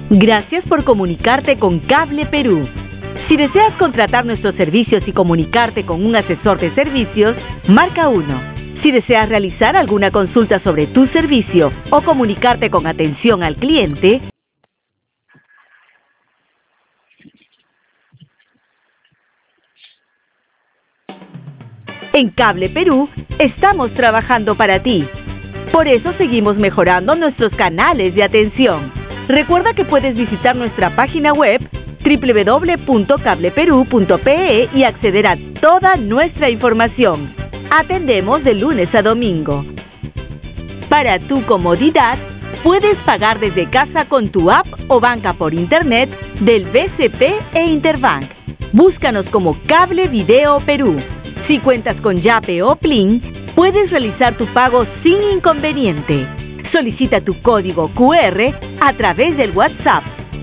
Gracias por comunicarte con Cable Perú. Si deseas contratar nuestros servicios y comunicarte con un asesor de servicios, marca 1. Si deseas realizar alguna consulta sobre tu servicio o comunicarte con atención al cliente, en Cable Perú estamos trabajando para ti. Por eso seguimos mejorando nuestros canales de atención. Recuerda que puedes visitar nuestra página web www.cableperu.pe y acceder a toda nuestra información. Atendemos de lunes a domingo. Para tu comodidad, puedes pagar desde casa con tu app o banca por internet del BCP e Interbank. Búscanos como Cable Video Perú. Si cuentas con Yape o Plin, puedes realizar tu pago sin inconveniente. Solicita tu código QR a través del WhatsApp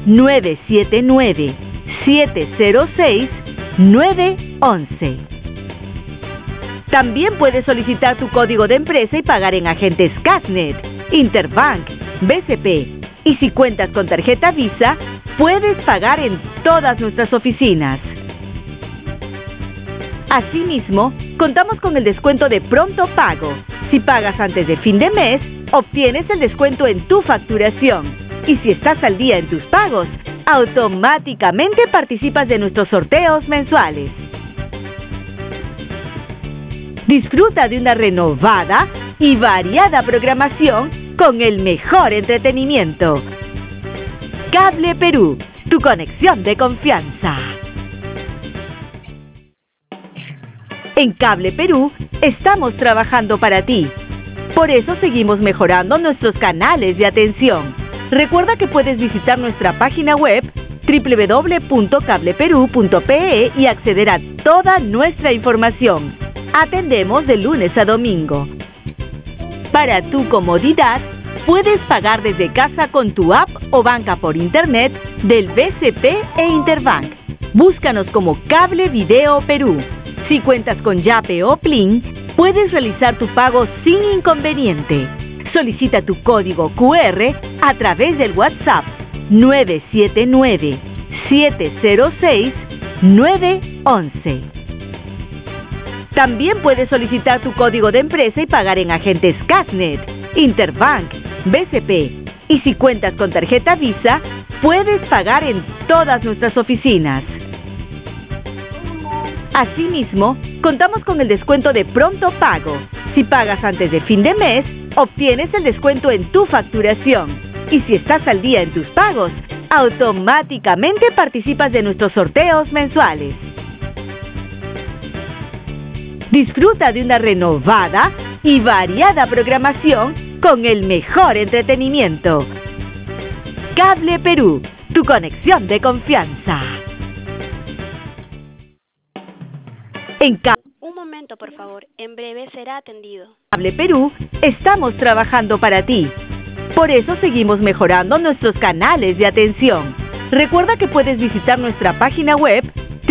979-706-911. También puedes solicitar tu código de empresa y pagar en agentes Casnet, Interbank, BCP. Y si cuentas con tarjeta Visa, puedes pagar en todas nuestras oficinas. Asimismo, contamos con el descuento de pronto pago. Si pagas antes de fin de mes, obtienes el descuento en tu facturación. Y si estás al día en tus pagos, automáticamente participas de nuestros sorteos mensuales. Disfruta de una renovada y variada programación con el mejor entretenimiento. Cable Perú, tu conexión de confianza. En Cable Perú estamos trabajando para ti. Por eso seguimos mejorando nuestros canales de atención. Recuerda que puedes visitar nuestra página web www.cableperu.pe y acceder a toda nuestra información. Atendemos de lunes a domingo. Para tu comodidad, puedes pagar desde casa con tu app o banca por internet del BCP e Interbank. Búscanos como Cable Video Perú. Si cuentas con Yape o Plin, puedes realizar tu pago sin inconveniente. Solicita tu código QR a través del WhatsApp 979-706-911. También puedes solicitar tu código de empresa y pagar en agentes Casnet, Interbank, BCP. Y si cuentas con tarjeta Visa, puedes pagar en todas nuestras oficinas. Asimismo, contamos con el descuento de pronto pago. Si pagas antes de fin de mes, obtienes el descuento en tu facturación. Y si estás al día en tus pagos, automáticamente participas de nuestros sorteos mensuales. Disfruta de una renovada y variada programación con el mejor entretenimiento. Cable Perú, tu conexión de confianza. Un momento, por favor. En breve será atendido. Cable Perú estamos trabajando para ti. Por eso seguimos mejorando nuestros canales de atención. Recuerda que puedes visitar nuestra página web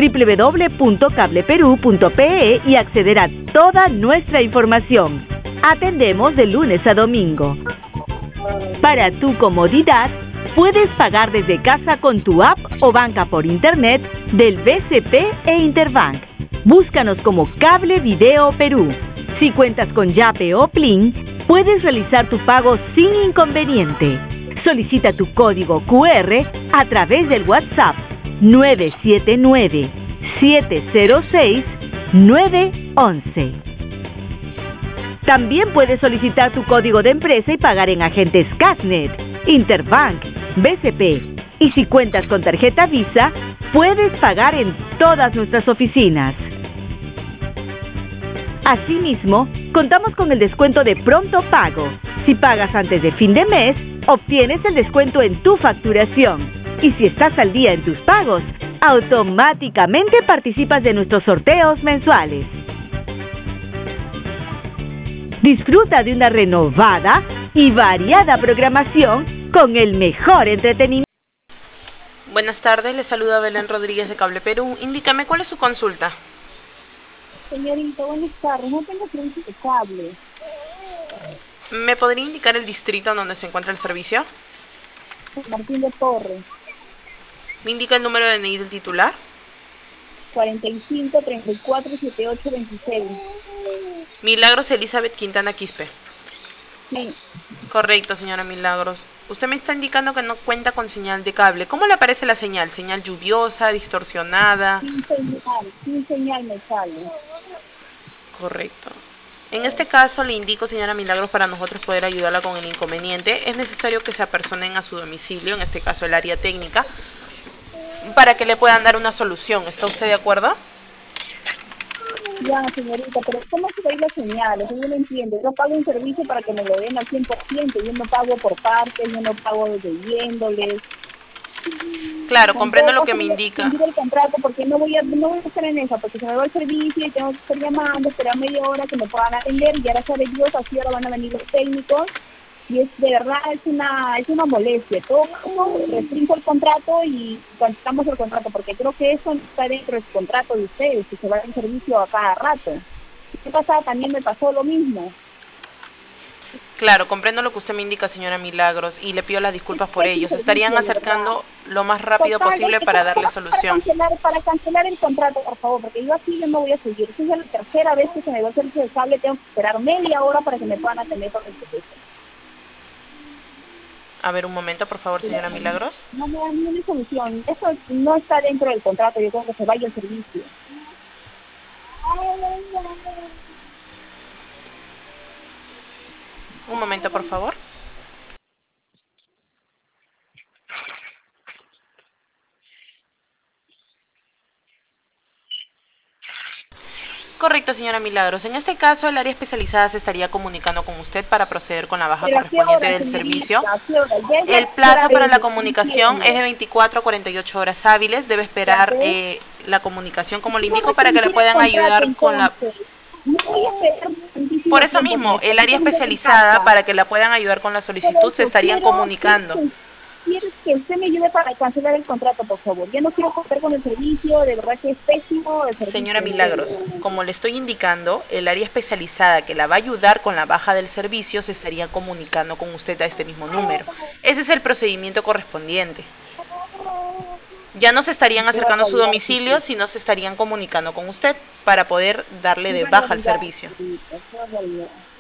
www.cableperu.pe y acceder a toda nuestra información. Atendemos de lunes a domingo. Para tu comodidad, puedes pagar desde casa con tu app o banca por internet del BCP e Interbank. Búscanos como Cable Video Perú. Si cuentas con Yape o Plin, puedes realizar tu pago sin inconveniente. Solicita tu código QR a través del WhatsApp 979-706-911. También puedes solicitar tu código de empresa y pagar en agentes Casnet, Interbank, BCP. Y si cuentas con tarjeta Visa, puedes pagar en todas nuestras oficinas. Asimismo, contamos con el descuento de pronto pago. Si pagas antes de fin de mes, obtienes el descuento en tu facturación. Y si estás al día en tus pagos, automáticamente participas de nuestros sorteos mensuales. Disfruta de una renovada y variada programación con el mejor entretenimiento. Buenas tardes, le saluda Belén Rodríguez de Cable Perú. Indícame, ¿cuál es su consulta? Señorita, buenas tardes. No tengo servicio de cable. ¿Me podría indicar el distrito en donde se encuentra el servicio? Martín de Torres, ¿Me indica el número de DNI del titular? 45 34 78 26. Milagros Elizabeth Quintana Quispe. Sí, Correcto, señora Milagros. Usted me está indicando que no cuenta con señal de cable. ¿Cómo le aparece la señal? ¿Señal lluviosa, distorsionada? sin señal me sale. Correcto. En este caso le indico, señora Milagros, para nosotros poder ayudarla con el inconveniente, es necesario que se apersonen a su domicilio, en este caso el área técnica, para que le puedan dar una solución. ¿Está usted de acuerdo? Ya, señorita, pero ¿cómo se ve las señales? Yo no entiendo. Yo pago un servicio para que me lo den al 100%. Yo no pago por partes, yo no pago debiéndoles. Claro, En comprendo todo lo que caso, me voy a indica. rescindir el contrato porque no voy a estar en eso, porque se me va el servicio y tengo que estar llamando, esperar media hora que me puedan atender y ahora sabe Dios, así ahora van a venir los técnicos y es de verdad es una molestia. Todo caso, restringo el contrato y cancelamos el contrato porque creo que eso no está dentro del contrato de ustedes, que se va el servicio a cada rato. ¿Qué pasaba? También me pasó lo mismo. Claro, comprendo lo que usted me indica, señora Milagros, y le pido las Es disculpas por ello. pésimo Se estarían servicio, de verdad. acercando lo más rápido Total, posible para darle solución. para cancelar el contrato, por favor, porque yo así yo no voy a seguir. Esta es la tercera vez que se me va el servicio de cable, tengo que esperar media hora para que me puedan atender por el teléfono. A ver, un momento, por favor, señora Milagros. No me dan ni una solución. Eso no está dentro del contrato, yo creo que se vaya el servicio. Un momento, por favor. Correcto, señora Milagros. En este caso, el área especializada se estaría comunicando con usted para proceder con la baja Pero ¿a qué correspondiente hora, del señorita? servicio. ¿A qué hora? Ya es El la tercera plazo para la vez, comunicación entiendo. es de 24 a 48 horas hábiles. Debe ¿Ya esperar ves? la comunicación, como le Voy a indico, para que le restringir el puedan contrato ayudar con la... entonces. No voy a esperar Por tantísimo eso tiempo, mismo, me el área está dando especializada, ventaja. para que la puedan ayudar con la Por solicitud, se eso estarían comunicando. quiero que usted me ayude para cancelar el contrato, por favor. Yo no quiero contar con el servicio, de verdad que es pésimo el Señora servicio, en Milagros, serio. como le estoy indicando, el área especializada que la va a ayudar con la baja del servicio se estaría comunicando con usted a este mismo número. Ese es el procedimiento correspondiente. Ya no se estarían Qué acercando a su barbaridad, domicilio, sino se estarían comunicando con usted para poder darle qué de baja el barbaridad, servicio. qué barbaridad.